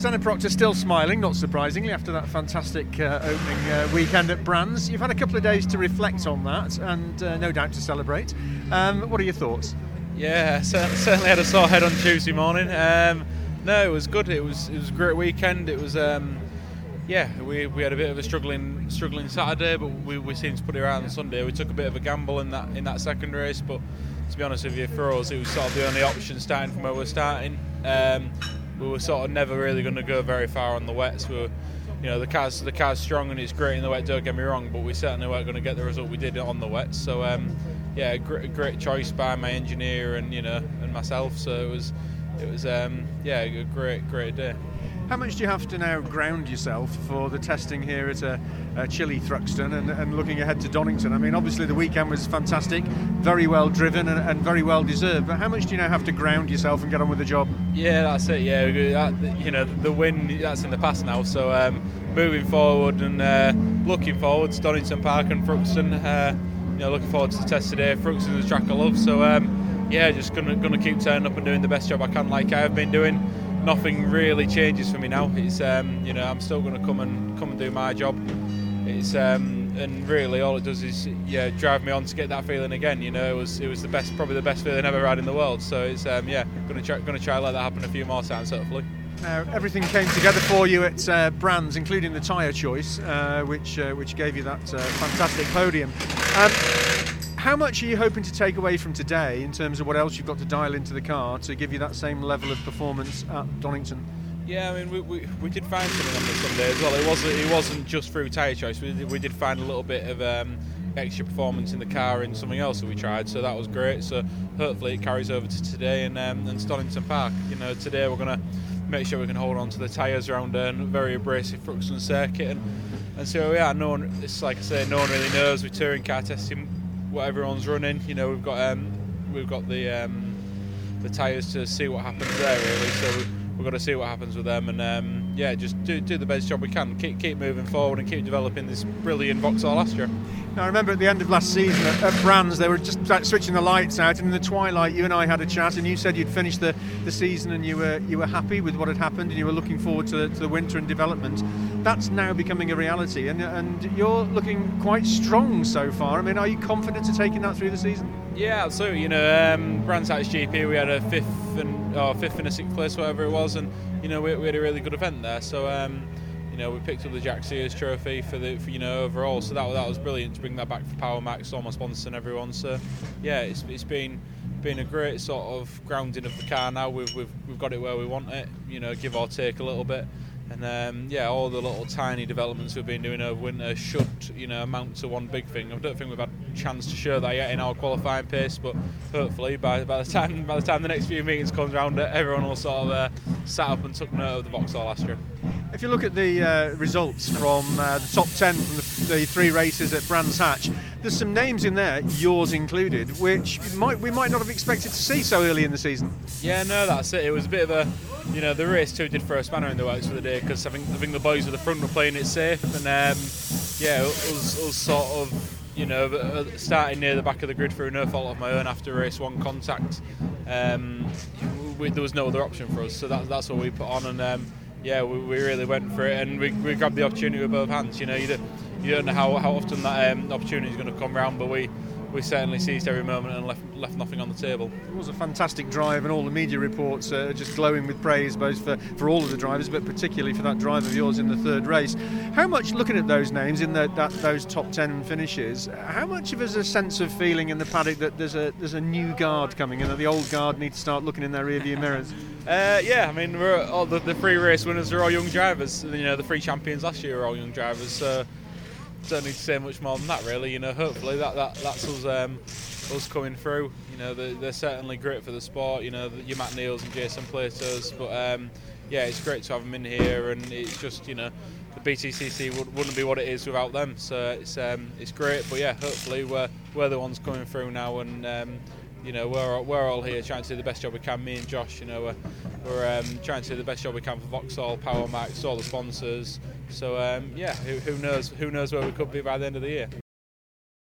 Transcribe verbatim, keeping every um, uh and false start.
Senna Proctor still smiling, not surprisingly, after that fantastic uh, opening uh, weekend at Brands. You've had a couple of days to reflect on that and uh, no doubt to celebrate. Um, what are your thoughts? Yeah, certainly had a sore head on Tuesday morning. Um, no, it was good. It was it was a great weekend. It was um, yeah, we we had a bit of a struggling struggling Saturday, but we, we seemed to put it around on Sunday. We took a bit of a gamble in that in that second race, but to be honest with you, for us, it was sort of the only option starting from where we're starting. Um, we were sort of never really going to go very far on the wets. We were, you know, the car's the car's strong and it's great in the wet. Don't get me wrong, but we certainly weren't going to get the result we did on the wets. So um, yeah, a great, great choice by my engineer and you know and myself. So it was it was um, yeah a great great day. How much do you have to now ground yourself for the testing here at a, a chilly Thruxton and, and looking ahead to Donington? I mean, obviously the weekend was fantastic, very well driven and, and very well deserved, but how much do you now have to ground yourself and get on with the job? Yeah, that's it, yeah. That, you know, the win, that's in the past now, so um, moving forward and uh, looking forward to Donington Park and Thruxton, uh, you know, looking forward to the test today. Thruxton's is a track I love, so um, yeah, just going to going to keep turning up and doing the best job I can like I've been doing. Nothing really changes for me now. It's um, you know I'm still going to come and come and do my job. It's um, and really all it does is yeah drive me on to get that feeling again. You know it was it was the best probably the best feeling I've ever had in the world. So it's um, yeah going to try going to try and let that happen a few more times hopefully. Now everything came together for you at uh, Brands, including the tyre choice, uh, which uh, which gave you that uh, fantastic podium. Um, How much are you hoping to take away from today in terms of what else you've got to dial into the car to give you that same level of performance at Donington? Yeah, I mean, we, we, we did find something on the Sunday as well. It wasn't it wasn't just through tyre choice. We did, we did find a little bit of um, extra performance in the car and something else that we tried, so that was great. So hopefully it carries over to today and um, and Donington Park. You know, today we're going to make sure we can hold on to the tyres around a very abrasive Thruxton circuit and, and see where we are. No one, it's like I say, no one really knows. We're touring car testing what everyone's running. You know, we've got um, we've got the um, the tyres to see what happens there really. So we, we've got to see what happens with them, and um, yeah, just do do the best job we can. Keep keep moving forward and keep developing this brilliant Vauxhall Astra. Now, I remember at the end of last season at, at Brands, they were just like switching the lights out, and in the twilight, you and I had a chat, and you said you'd finished the, the season and you were you were happy with what had happened, and you were looking forward to, to the winter and development. That's now becoming a reality, and and you're looking quite strong so far. I mean, are you confident of taking that through the season? Yeah, absolutely. You know, um, Brands Hatch G P, we had a fifth and or fifth and a sixth place, whatever it was, and you know, we, we had a really good event there. So. Um, You know, we picked up the Jack Sears Trophy for the, for, you know, overall. So that that was brilliant to bring that back for Power Max, all my sponsors and everyone. So, yeah, it's it's been been a great sort of grounding of the car. Now we've we've we've got it where we want it. You know, give or take a little bit. And um, yeah, all the little tiny developments we've been doing over winter should, you know, amount to one big thing. I don't think we've had a chance to show that yet in our qualifying pace, but hopefully by, by the time by the time the next few meetings comes around, everyone will sort of uh, sat up and took note of the Vauxhall Astra. If you look at the uh, results from uh, the top ten from the, the three races at Brands Hatch, there's some names in there, yours included, which might we might not have expected to see so early in the season. Yeah, no, that's it. It was a bit of a, you know, the race two did throw a spanner in the works for the day because I think I think the boys at the front were playing it safe, and um, yeah, us, us sort of, you know, starting near the back of the grid through no fault of my own after race one contact. Um, we, there was no other option for us, so that, that's what we put on, and. Um, Yeah, we, we really went for it, and we, we grabbed the opportunity with both hands. You know, you don't, you don't know how, how often that um, opportunity is going to come round, but we, we certainly seized every moment and left left nothing on the table. It was a fantastic drive, and all the media reports are just glowing with praise, both for, for all of the drivers, but particularly for that drive of yours in the third race. How much, looking at those names in the, that those top ten finishes, how much of us a sense of feeling in the paddock that there's a there's a new guard coming and that the old guard need to start looking in their rearview mirrors? Uh, yeah, I mean, we're all the, the three race winners are all young drivers. You know, the three champions last year are all young drivers. So don't need to say much more than that, really. You know, hopefully that, that that's us um, us coming through. You know, they're, they're certainly great for the sport. You know, the, your Matt Neils and Jason Platos, but um, yeah, it's great to have them in here, and it's just, you know, the B T C C would, wouldn't be what it is without them. So it's um, it's great, but yeah, hopefully we're we're the ones coming through now, and. Um, You know, we're we're all here trying to do the best job we can. Me and Josh, you know, we're, we're um, trying to do the best job we can for Vauxhall, Power Max, all the sponsors. So um, yeah, who, who knows who knows where we could be by the end of the year.